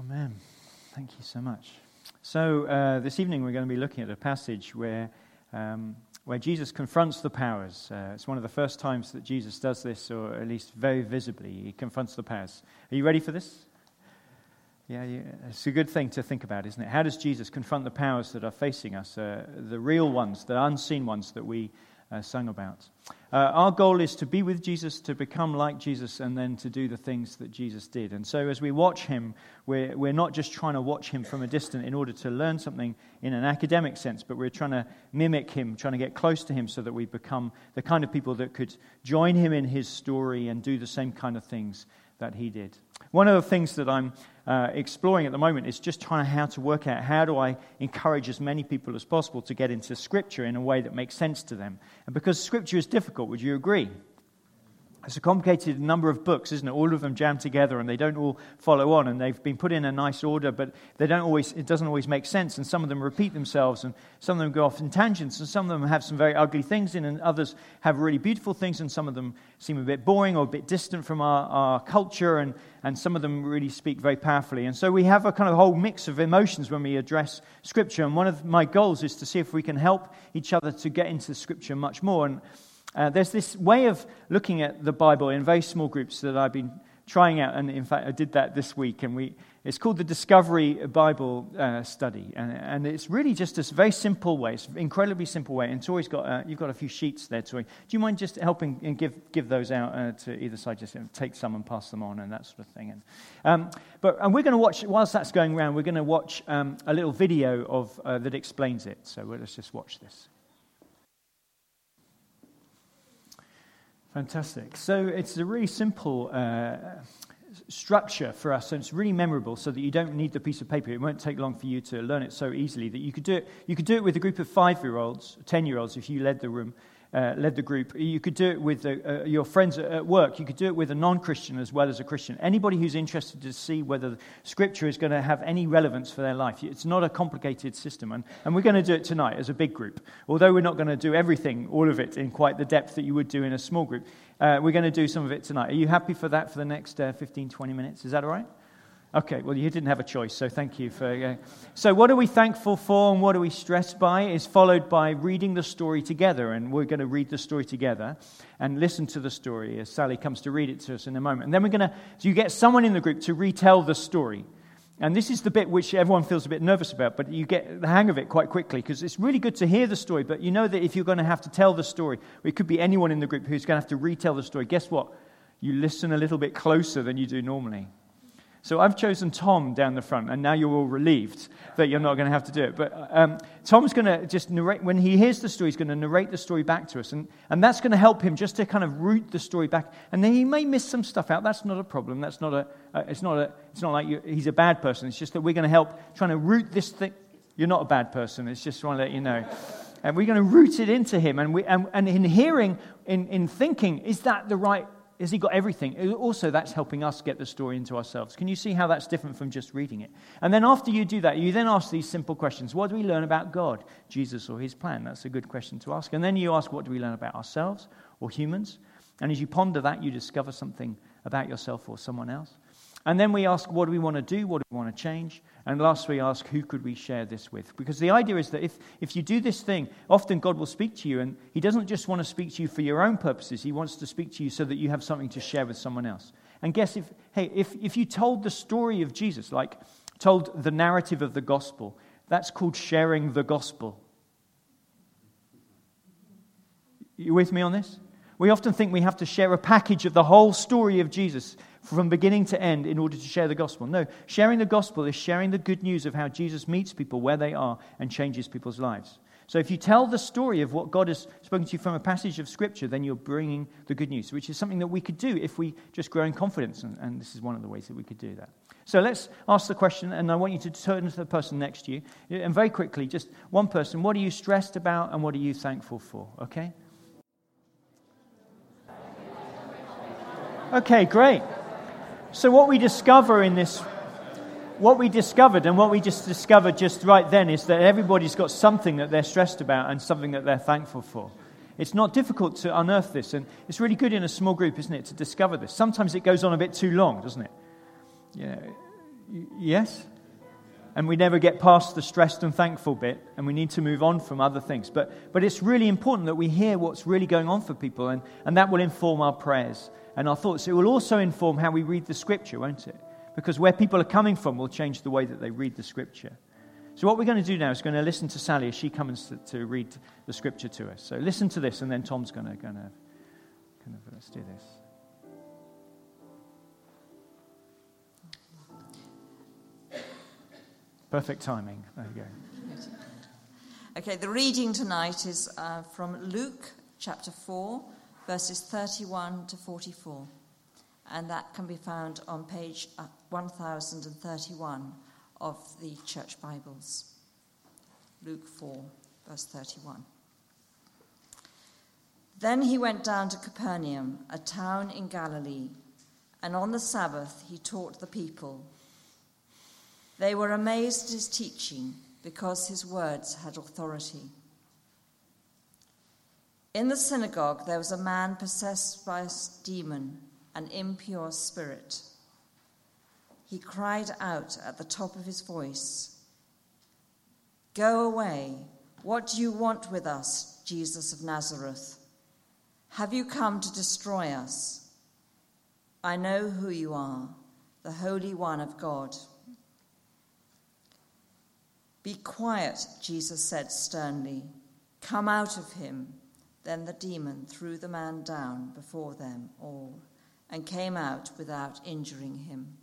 Amen. Thank you so much. So this evening we're going to be looking at a passage where Jesus confronts the powers. It's one of the first times that Jesus does this, or at least very visibly, he confronts the powers. Are you ready for this? Yeah, it's a good thing to think about, isn't it? How does Jesus confront the powers that are facing us, the real ones, the unseen ones that we sung about? Our goal is to be with Jesus, to become like Jesus, and then to do the things that Jesus did. And so as we watch him, we're not just trying to watch him from a distance in order to learn something in an academic sense, but we're trying to mimic him, trying to get close to him so that we become the kind of people that could join him in his story and do the same kind of things that he did. One of the things that I'm exploring at the moment is just trying how to work out how do I encourage as many people as possible to get into Scripture in a way that makes sense to them. And because Scripture is difficult, would you agree? It's a complicated number of books, isn't it? All of them jammed together, and they don't all follow on, and they've been put in a nice order, but it doesn't always make sense, and some of them repeat themselves, and some of them go off in tangents, and some of them have some very ugly things in, and others have really beautiful things, and some of them seem a bit boring or a bit distant from our culture, and some of them really speak very powerfully. And so we have a kind of whole mix of emotions when we address Scripture, and one of my goals is to see if we can help each other to get into Scripture much more. And there's this way of looking at the Bible in very small groups that I've been trying out, and in fact I did that this week, and it's called the Discovery Bible Study, and it's really just this very simple way. It's an incredibly simple way, and it's always got you've got a few sheets there. Do you mind just helping and give those out to either side? Just take some and pass them on and that sort of thing. And we're going to watch, whilst that's going around, we're going to watch a little video of that explains it. So let's just watch this. Fantastic. So it's a really simple structure for us, and it's really memorable so that you don't need the piece of paper. It won't take long for you to learn it so easily that you could do it. You could do it with a group of 5-year-olds, 10-year-olds if you led the group. You could do it with your friends at work. You could do it with a non-Christian as well as a Christian. Anybody who's interested to see whether Scripture is going to have any relevance for their life. It's not a complicated system, and we're going to do it tonight as a big group. Although we're not going to do everything, all of it, in quite the depth that you would do in a small group, we're going to do some of it tonight. Are you happy for that for the next 15, 20 minutes? Is that all right? Okay, well, you didn't have a choice, so thank you for... So what are we thankful for and what are we stressed by is followed by reading the story together, and we're going to read the story together and listen to the story as Sally comes to read it to us in a moment. And then so you get someone in the group to retell the story. And this is the bit which everyone feels a bit nervous about, but you get the hang of it quite quickly, because it's really good to hear the story, but you know that if you're going to have to tell the story, or it could be anyone in the group who's going to have to retell the story, guess what? You listen a little bit closer than you do normally. So I've chosen Tom down the front, and now you're all relieved that you're not going to have to do it. But Tom's going to just narrate, when he hears the story, he's going to narrate the story back to us. And that's going to help him just to kind of root the story back. And then he may miss some stuff out. That's not a problem. It's not like he's a bad person. It's just that we're going to help trying to root this thing. You're not a bad person. It's just trying to let you know. And we're going to root it into him. And in hearing, in thinking, is that the right... Has he got everything? Also, that's helping us get the story into ourselves. Can you see how that's different from just reading it? And then after you do that, you then ask these simple questions. What do we learn about God, Jesus, or his plan? That's a good question to ask. And then you ask, what do we learn about ourselves or humans? And as you ponder that, you discover something about yourself or someone else. And then we ask, what do we want to do? What do we want to change? And last, we ask, who could we share this with? Because the idea is that if you do this thing, often God will speak to you, and he doesn't just want to speak to you for your own purposes. He wants to speak to you so that you have something to share with someone else. And guess if you told the story of Jesus, like told the narrative of the gospel, that's called sharing the gospel. You with me on this? We often think we have to share a package of the whole story of Jesus from beginning to end in order to share the gospel. No, sharing the gospel is sharing the good news of how Jesus meets people where they are and changes people's lives. So if you tell the story of what God has spoken to you from a passage of Scripture, then you're bringing the good news, which is something that we could do if we just grow in confidence, and this is one of the ways that we could do that. So let's ask the question, and I want you to turn to the person next to you, and very quickly, just one person, what are you stressed about and what are you thankful for, okay? Okay, great. So what we discovered and what we just discovered just right then is that everybody's got something that they're stressed about and something that they're thankful for. It's not difficult to unearth this, and it's really good in a small group, isn't it, to discover this. Sometimes it goes on a bit too long, doesn't it? Yes? And we never get past the stressed and thankful bit, and we need to move on from other things. But it's really important that we hear what's really going on for people, and that will inform our prayers and our thoughts. It will also inform how we read the Scripture, won't it? Because where people are coming from will change the way that they read the Scripture. So what we're going to do now is going to listen to Sally as she comes to read the Scripture to us. So listen to this, and then Tom's going to let's do this. Perfect timing. There you go. Okay, the reading tonight is from Luke chapter 4, verses 31 to 44. And that can be found on page 1031 of the Church Bibles. Luke 4, verse 31. Then he went down to Capernaum, a town in Galilee, and on the Sabbath he taught the people. They were amazed at his teaching, because his words had authority. In the synagogue there was a man possessed by a demon, an impure spirit. He cried out at the top of his voice, "Go away! What do you want with us, Jesus of Nazareth? Have you come to destroy us? I know who you are, the Holy One of God." "Be quiet," Jesus said sternly. "Come out of him." Then the demon threw the man down before them all and came out without injuring him.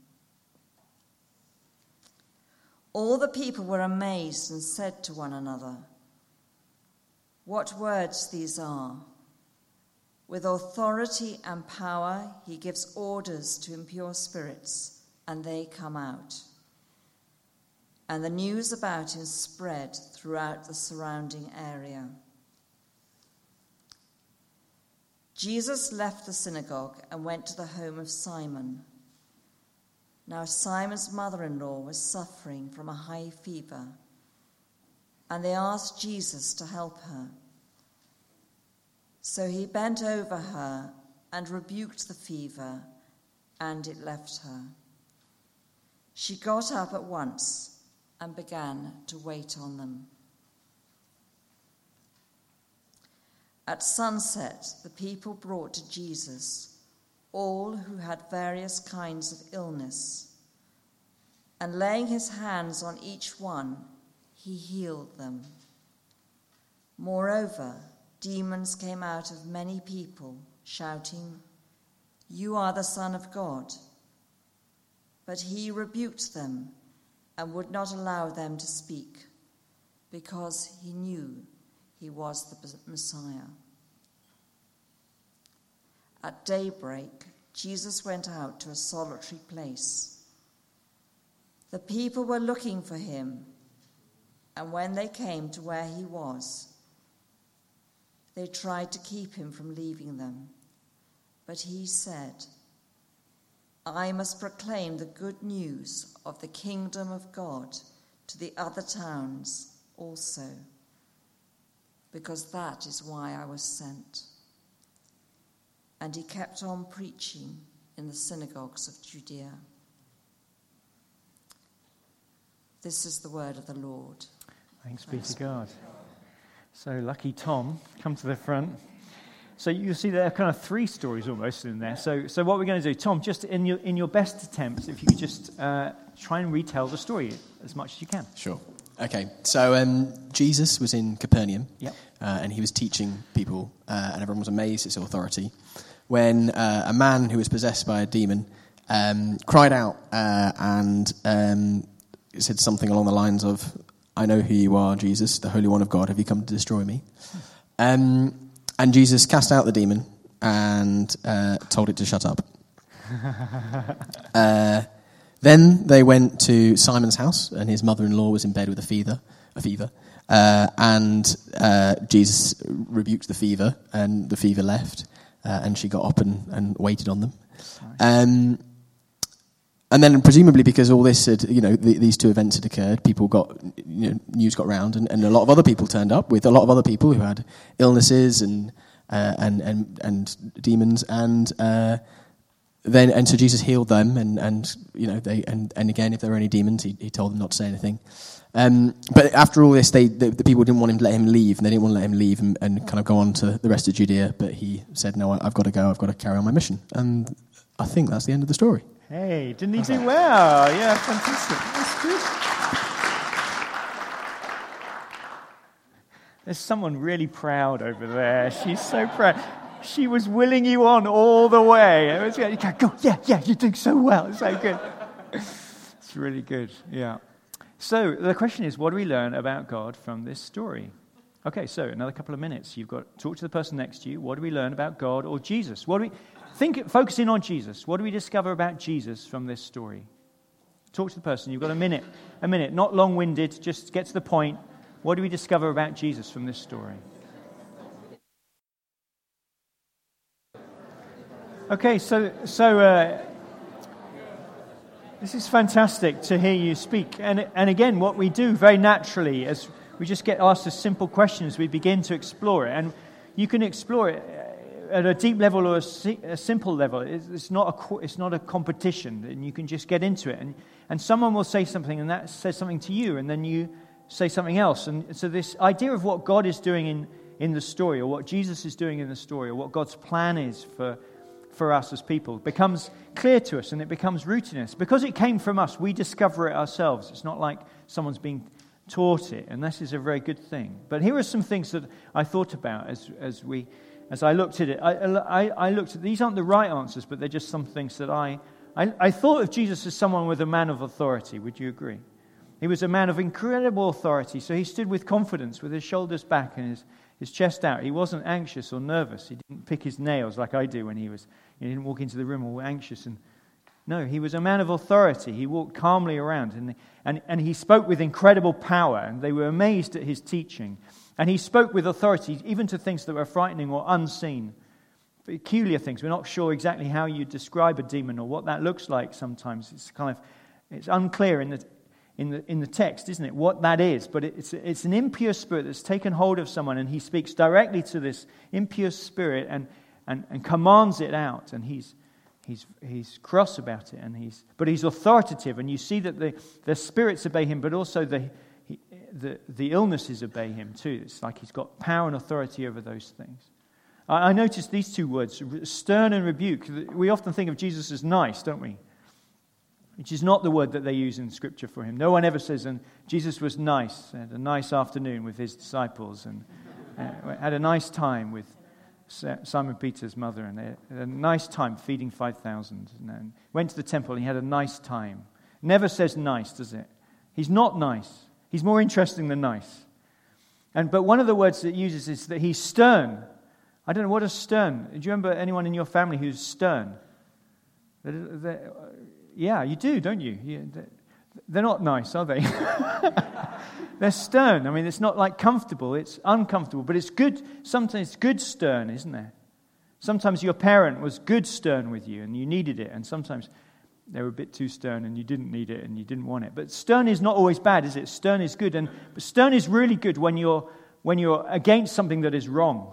All the people were amazed and said to one another, "What words these are! With authority and power he gives orders to impure spirits, and they come out." And the news about him spread throughout the surrounding area. Jesus left the synagogue and went to the home of Simon. Now Simon's mother-in-law was suffering from a high fever, and they asked Jesus to help her. So he bent over her and rebuked the fever, and it left her. She got up at once and began to wait on them. At sunset, the people brought to Jesus all who had various kinds of illness, and laying his hands on each one, he healed them. Moreover, demons came out of many people, shouting, "You are the Son of God." But he rebuked them and would not allow them to speak, because he knew he was the Messiah. At daybreak, Jesus went out to a solitary place. The people were looking for him, and when they came to where he was, they tried to keep him from leaving them. But he said, "I must proclaim the good news of the kingdom of God to the other towns also, because that is why I was sent." And he kept on preaching in the synagogues of Judea. This is the word of the Lord. Thanks be to God. So lucky Tom, come to the front. So you see there are kind of three stories almost in there. So what we're going to do, Tom, just in your best attempt, if you could just try and retell the story as much as you can. Sure. Okay. So Jesus was in Capernaum, Yep. And he was teaching people, and everyone was amazed at his authority, when a man who was possessed by a demon cried out and said something along the lines of, "I know who you are, Jesus, the Holy One of God. Have you come to destroy me?" And Jesus cast out the demon and told it to shut up. Then they went to Simon's house, and his mother-in-law was in bed with a fever. And Jesus rebuked the fever, and the fever left, and she got up and waited on them. Nice. And then presumably because all this had, these two events had occurred, people got, news got round, and a lot of other people turned up with a lot of other people who had illnesses and demons, and so Jesus healed them, and they again, if there were any demons, he told them not to say anything. But after all this, the people didn't want him to let him leave, and they didn't want to let him leave and kind of go on to the rest of Judea. But he said, "No, I've got to go. I've got to carry on my mission." And I think that's the end of the story. Hey, didn't he do well? Yeah, fantastic. That's good. There's someone really proud over there. She's so proud. She was willing you on all the way. It was, go, yeah, you're doing so well. It's so good. It's really good, yeah. So the question is, what do we learn about God from this story? Okay, so another couple of minutes. You've got to talk to the person next to you. What do we learn about God or Jesus? Focusing on Jesus. What do we discover about Jesus from this story? Talk to the person. You've got a minute, not long-winded, just get to the point. What do we discover about Jesus from this story? Okay, so this is fantastic to hear you speak. And again, what we do very naturally is we just get asked a simple question as we begin to explore it. And you can explore it at a deep level or a simple level. It's not a competition, and you can just get into it. And someone will say something, and that says something to you, and then you say something else. And so this idea of what God is doing in the story, or what Jesus is doing in the story, or what God's plan is for us as people becomes clear to us, and it becomes rooted in us. Because it came from us, we discover it ourselves. It's not like someone's being taught it, and this is a very good thing. But here are some things that I thought about as I looked at it. I looked at, these aren't the right answers, but they're just some things that I thought of Jesus as someone with a man of authority. Would you agree? He was a man of incredible authority, so he stood with confidence, with his shoulders back and his chest out. He wasn't anxious or nervous. He didn't pick his nails like I do when he didn't walk into the room all anxious. No, he was a man of authority. He walked calmly around, and he spoke with incredible power, and they were amazed at his teaching. And he spoke with authority, even to things that were frightening or unseen, peculiar things. We're not sure exactly how you describe a demon or what that looks like sometimes. It's unclear in the text, isn't it, what that is? But it's an impure spirit that's taken hold of someone, and he speaks directly to this impure spirit and commands it out, and he's cross about it, but he's authoritative, and you see that the spirits obey him, but also the illnesses obey him too. It's like he's got power and authority over those things. I noticed these two words, stern and rebuke. We often think of Jesus as nice, don't we? Which is not the word that they use in Scripture for him. No one ever says, and Jesus was nice, had a nice afternoon with his disciples, and had a nice time with Simon Peter's mother, and they had a nice time feeding 5,000, and went to the temple, and he had a nice time. Never says nice, does it? He's not nice. He's more interesting than nice. But one of the words that it uses is that he's stern. I don't know, what is stern? Do you remember anyone in your family who's stern? Yeah, you do, don't you? They're not nice, are they? They're stern. I mean, it's not like comfortable, it's uncomfortable, but it's good. Sometimes it's good stern, isn't there? Sometimes your parent was good stern with you and you needed it, and sometimes they were a bit too stern and you didn't need it and you didn't want it. But stern is not always bad, is it? Stern is good, but stern is really good when you're against something that is wrong.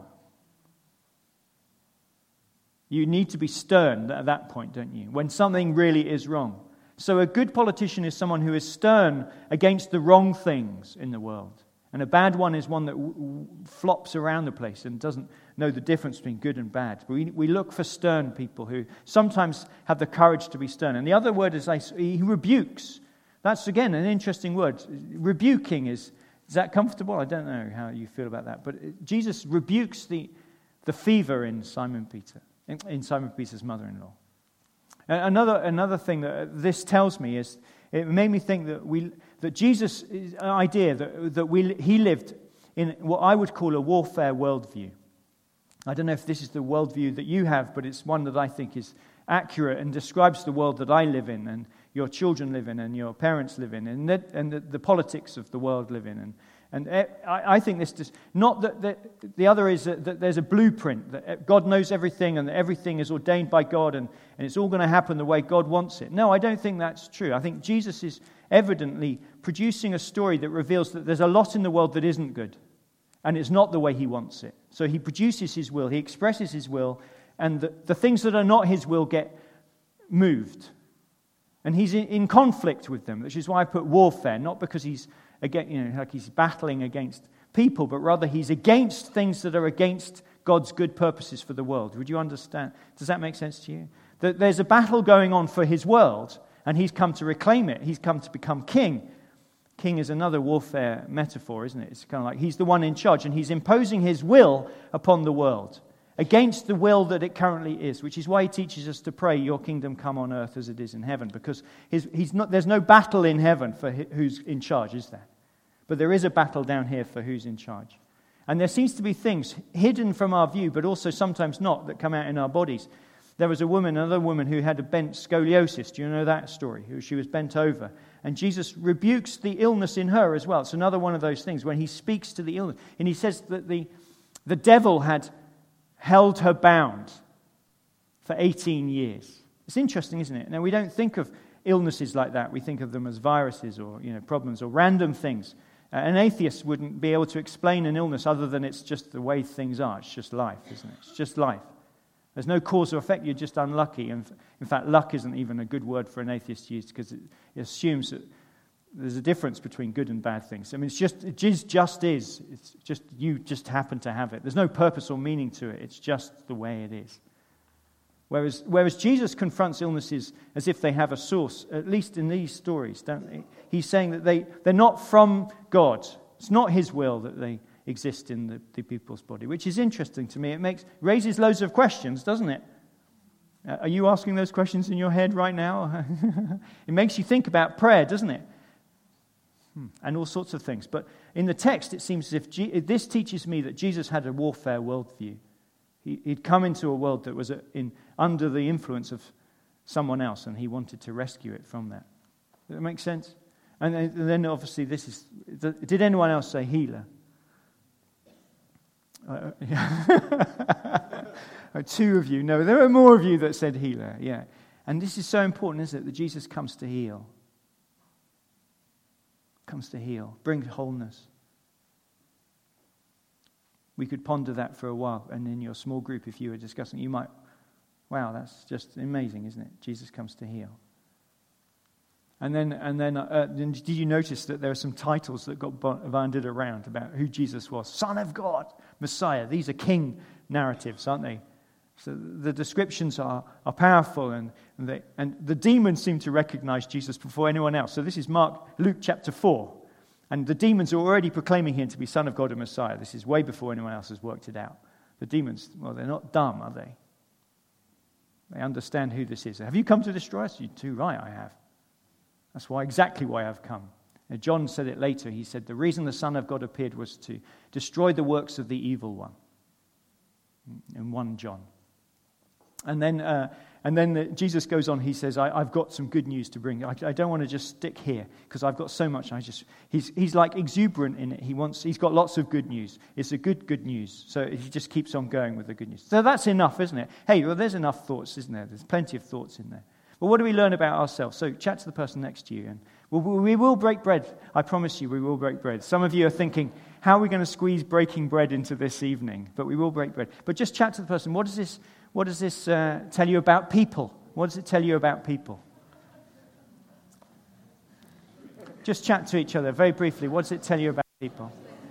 You need to be stern at that point, don't you? When something really is wrong. So a good politician is someone who is stern against the wrong things in the world. And a bad one is one that flops around the place and doesn't know the difference between good and bad. We look for stern people who sometimes have the courage to be stern. And the other word is he rebukes. That's, again, an interesting word. Rebuking is that comfortable? I don't know how you feel about that. But Jesus rebukes the fever in Simon Peter's mother-in-law. Another thing that this tells me is, it made me think that Jesus' idea he lived in what I would call a warfare worldview. I don't know if this is the worldview that you have, but it's one that I think is accurate and describes the world that I live in, and your children live in, and your parents live in, and the politics of the world live in. And I think this does not that the other is that there's a blueprint, that God knows everything and that everything is ordained by God and it's all going to happen the way God wants it. No, I don't think that's true. I think Jesus is evidently producing a story that reveals that there's a lot in the world that isn't good and it's not the way he wants it. So he produces his will, he expresses his will, and the things that are not his will get moved. And he's in conflict with them, which is why I put warfare, not because he's like he's battling against people, but rather he's against things that are against God's good purposes for the world. Would you understand? Does that make sense to you? That there's a battle going on for his world, and he's come to reclaim it. He's come to become king. King is another warfare metaphor, isn't it? It's kind of like he's the one in charge, and he's imposing his will upon the world against the will that it currently is, which is why he teaches us to pray, your kingdom come on earth as it is in heaven, because there's no battle in heaven for who's in charge, is there? But there is a battle down here for who's in charge. And there seems to be things hidden from our view, but also sometimes not, that come out in our bodies. There was another woman who had a bent scoliosis. Do you know that story? She was bent over. And Jesus rebukes the illness in her as well. It's another one of those things when he speaks to the illness. And he says that the devil had held her bound for 18 years. It's interesting, isn't it? Now, we don't think of illnesses like that. We think of them as viruses or problems or random things. An atheist wouldn't be able to explain an illness other than it's just the way things are. It's just life, isn't it? It's just life. There's no cause or effect. You're just unlucky. And in fact, luck isn't even a good word for an atheist to use because it assumes that there's a difference between good and bad things. I mean, it just is. It's just you just happen to have it. There's no purpose or meaning to it. It's just the way it is. Whereas Jesus confronts illnesses as if they have a source, at least in these stories, don't they? He's saying that they're not from God. It's not his will that they exist in the people's body, which is interesting to me. It raises loads of questions, doesn't it? Are you asking those questions in your head right now? It makes you think about prayer, doesn't it? And all sorts of things. But in the text, it seems as if this teaches me that Jesus had a warfare worldview. He'd come into a world that was under the influence of someone else, and he wanted to rescue it from that. Does that make sense? And then obviously did anyone else say healer? Two of you. No, there are more of you that said healer. Yeah. And this is so important, isn't it? That Jesus comes to heal. Comes to heal. Bring wholeness. We could ponder that for a while. And in your small group, if you were discussing, you might, wow, that's just amazing, isn't it? Jesus comes to heal. And then, did you notice that there are some titles that got bandied around about who Jesus was? Son of God, Messiah. These are king narratives, aren't they? So the descriptions are powerful, and the demons seem to recognize Jesus before anyone else. So this is Luke chapter 4. And the demons are already proclaiming him to be Son of God and Messiah. This is way before anyone else has worked it out. The demons, well, they're not dumb, are they? They understand who this is. Have you come to destroy us? You're too right, I have. That's exactly why I've come. And John said it later. He said, the reason the Son of God appeared was to destroy the works of the evil one. In 1 John. And then Jesus goes on. He says, I've got some good news to bring. I don't want to just stick here because I've got so much. He's like exuberant in it. He's got lots of good news. It's a good news. So he just keeps on going with the good news. So that's enough, isn't it? Hey, well, there's enough thoughts, isn't there? There's plenty of thoughts in there. But what do we learn about ourselves? So chat to the person next to you. And we will break bread. I promise you we will break bread. Some of you are thinking, how are we going to squeeze breaking bread into this evening? But we will break bread. But just chat to the person. What does this tell you about people? What does it tell you about people? Just chat to each other very briefly. What does it tell you about people?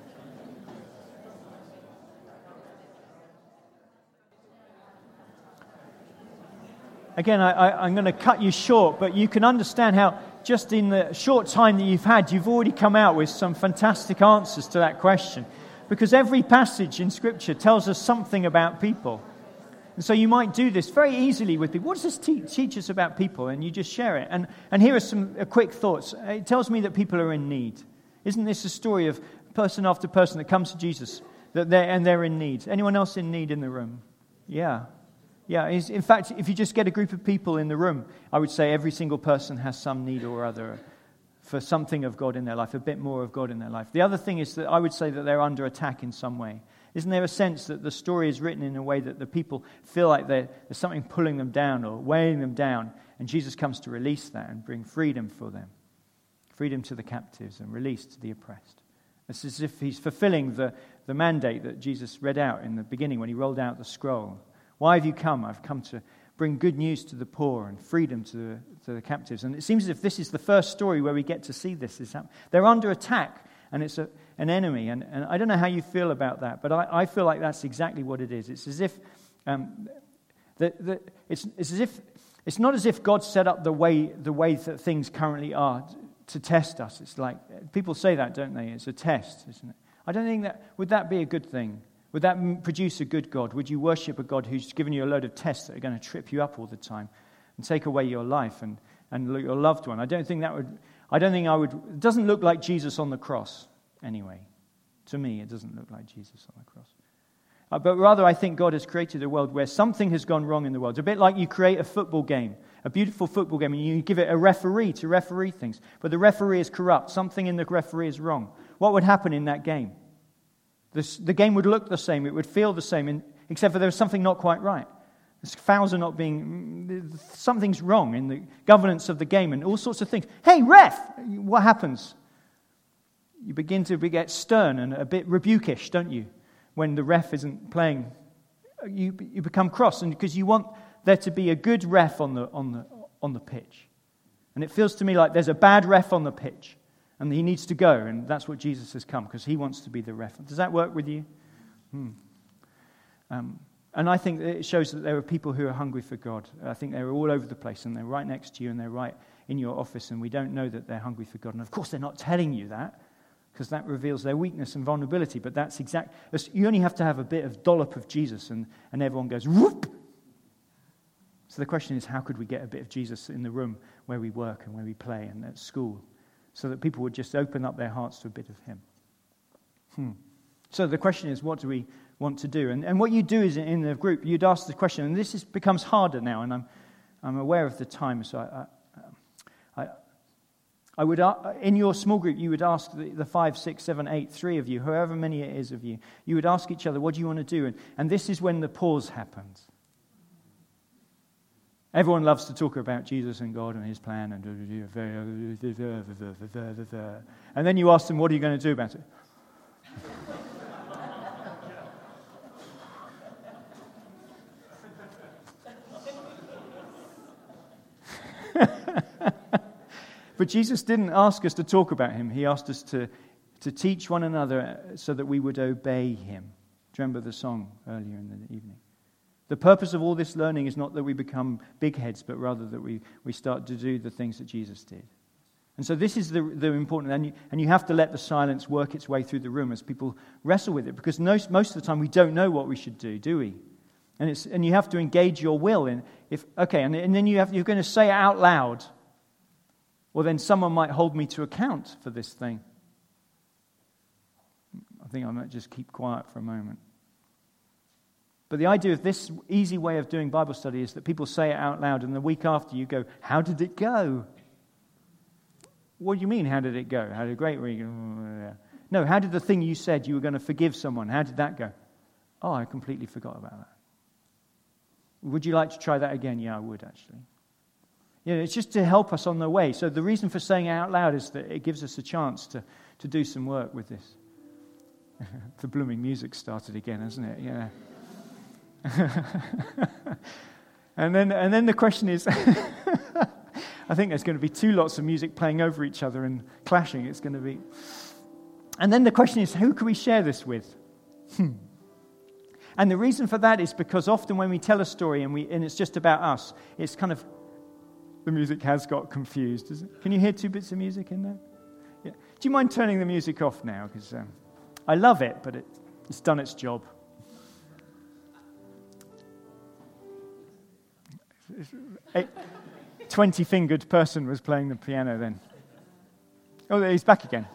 Again, I'm going to cut you short, but you can understand how just in the short time that you've had, you've already come out with some fantastic answers to that question. Because every passage in Scripture tells us something about people. And so you might do this very easily with people. What does this teach us about people? And you just share it. And here are some quick thoughts. It tells me that people are in need. Isn't this a story of person after person that comes to Jesus and they're in need? Anyone else in need in the room? Yeah. Yeah, in fact, if you just get a group of people in the room, I would say every single person has some need or other for something of God in their life, a bit more of God in their life. The other thing is that I would say that they're under attack in some way. Isn't there a sense that the story is written in a way that the people feel like there's something pulling them down or weighing them down, and Jesus comes to release that and bring freedom for them, freedom to the captives and release to the oppressed. It's as if he's fulfilling the mandate that Jesus read out in the beginning when he rolled out the scroll. Why have you come? I've come to bring good news to the poor and freedom to the captives. And it seems as if this is the first story where we get to see this. They're under attack, and it's an enemy. And I don't know how you feel about that, but I feel like that's exactly what it is. It's as if it's not as if God set up the way that things currently are to test us. It's like, people say that, don't they? It's a test, isn't it? I don't think would that be a good thing? Would that produce a good God? Would you worship a God who's given you a load of tests that are going to trip you up all the time and take away your life and your loved one? I don't think I would. It doesn't look like Jesus on the cross, anyway. To me, it doesn't look like Jesus on the cross. But rather, I think God has created a world where something has gone wrong in the world. It's a bit like you create a football game, a beautiful football game, and you give it a referee to referee things. But the referee is corrupt. Something in the referee is wrong. What would happen in that game? The game would look the same. It would feel the same, except for there was something not quite right. The fouls are not being... Something's wrong in the governance of the game and all sorts of things. Hey, ref! What happens? You begin to get stern and a bit rebukish, don't you? When the ref isn't playing, you become cross, and because you want there to be a good ref on the pitch, and it feels to me like there's a bad ref on the pitch, and he needs to go, and that's what Jesus has come because he wants to be the ref. Does that work with you? And I think it shows that there are people who are hungry for God. I think they're all over the place, and they're right next to you, and they're right in your office, and we don't know that they're hungry for God. And of course, they're not telling you that, because that reveals their weakness and vulnerability. But that's you only have to have a bit of dollop of Jesus, and everyone goes, whoop! So the question is, how could we get a bit of Jesus in the room where we work and where we play and at school, so that people would just open up their hearts to a bit of him? So the question is, what do we want to do? And what you do is, in the group, you'd ask the question, and this becomes harder now, and I'm aware of the time, so I would, in your small group, you would ask the 5, 6, 7, 8, 3 of you, however many it is of you, you would ask each other, what do you want to do? And this is when the pause happens. Everyone loves to talk about Jesus and God and his plan, and then you ask them, what are you going to do about it? But Jesus didn't ask us to talk about him. He asked us to teach one another so that we would obey him. Do you remember the song earlier in the evening? The purpose of all this learning is not that we become big heads, but rather that we start to do the things that Jesus did. And so this is the important, and you have to let the silence work its way through the room as people wrestle with it, because most of the time we don't know what we should do we? And you have to engage your will in, and then you're going to say it out loud. Well, then someone might hold me to account for this thing. I think I might just keep quiet for a moment. But the idea of this easy way of doing Bible study is that people say it out loud, and the week after you go, how did it go? What do you mean, how did it go? How did a great week? No, how did the thing you said you were going to forgive someone, how did that go? Oh, I completely forgot about that. Would you like to try that again? Yeah, I would, actually. It's just to help us on the way. So the reason for saying it out loud is that it gives us a chance to do some work with this. The blooming music started again, hasn't it? Yeah. and then the question is, I think there's going to be 2 lots of music playing over each other and clashing. It's going to be. And then the question is, who can we share this with? And the reason for that is because often when we tell a story and it's just about us, it's kind of. The music has got confused. Can you hear 2 bits of music in there? Yeah. Do you mind turning the music off now? Because I love it, but it's done its job. A 20-fingered person was playing the piano then. Oh, he's back again.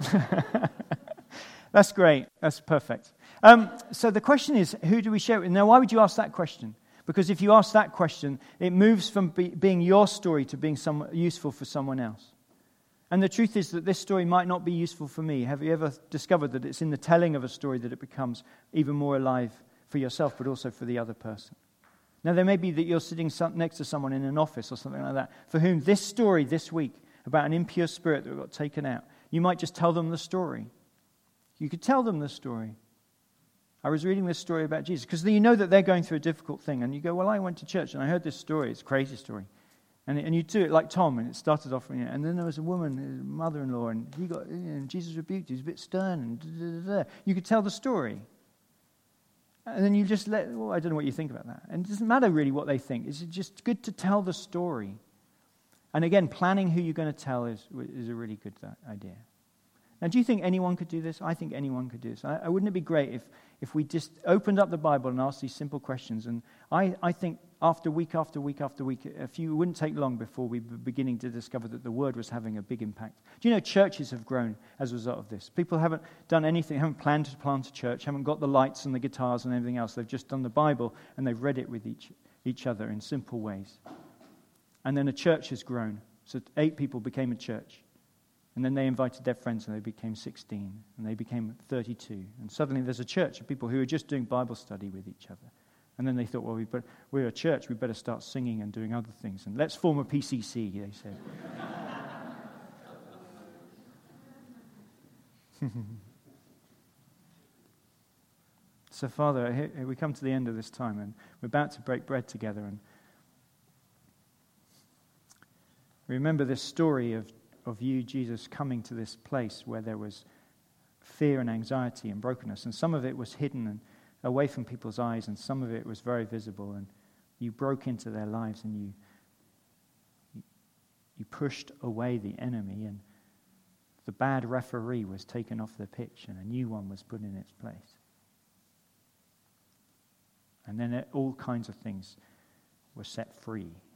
That's great. That's perfect. So the question is, who do we share it with? Now, why would you ask that question? Because if you ask that question, it moves from being your story to being useful for someone else. And the truth is that this story might not be useful for me. Have you ever discovered that it's in the telling of a story that it becomes even more alive for yourself, but also for the other person? Now, there may be that you're sitting next to someone in an office or something like that, for whom this story this week about an impure spirit that got taken out, you might just tell them the story. You could tell them the story. I was reading this story about Jesus. Because you know that they're going through a difficult thing. And you go, well, I went to church and I heard this story. It's a crazy story. And you do it like Tom, and it started off, and then there was a woman, his mother-in-law, and Jesus rebuked. He was a bit stern. And you could tell the story. And then you just I don't know what you think about that. And it doesn't matter really what they think. It's just good to tell the story. And again, planning who you're going to tell is a really good idea. Now, do you think anyone could do this? I think anyone could do this. Wouldn't it be great if we just opened up the Bible and asked these simple questions? And I think after week after week after week, it wouldn't take long before we were beginning to discover that the Word was having a big impact. Do you know churches have grown as a result of this? People haven't done anything, haven't planned to plant a church, haven't got the lights and the guitars and everything else. They've just done the Bible and they've read it with each other in simple ways. And then a church has grown. So 8 people became a church. And then they invited their friends and they became 16. And they became 32. And suddenly there's a church of people who are just doing Bible study with each other. And then they thought, well, we're a church, we better start singing and doing other things. And let's form a PCC, they said. So, Father, here we come to the end of this time, and we're about to break bread together. And remember this story of you, Jesus, coming to this place where there was fear and anxiety and brokenness. And some of it was hidden and away from people's eyes, and some of it was very visible. And you broke into their lives, and you pushed away the enemy, and the bad referee was taken off the pitch, and a new one was put in its place. And then all kinds of things were set free.